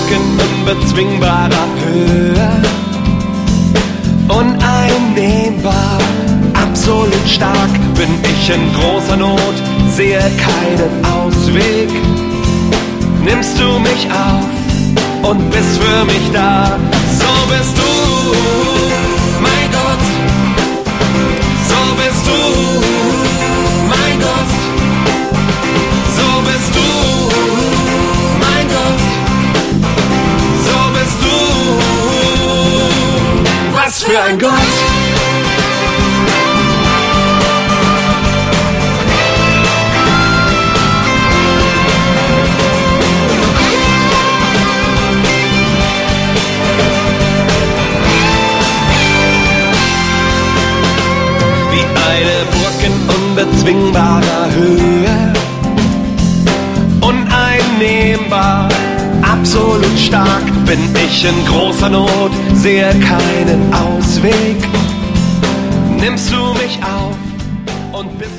Burg in unbezwingbarer Höhe. Uneinnehmbar, absolut stark, bin ich in großer Not, sehe keinen Ausweg. Nimmst du mich auf und bist für mich da, so bist du, mein Gott, so bist du, mein Gott, so bist du, mein Gott, so bist du, was für ein Gott. Unbezwingbarer Höhe, uneinnehmbar, absolut stark, bin ich in großer Not, sehe keinen Ausweg. Nimmst du mich auf und bist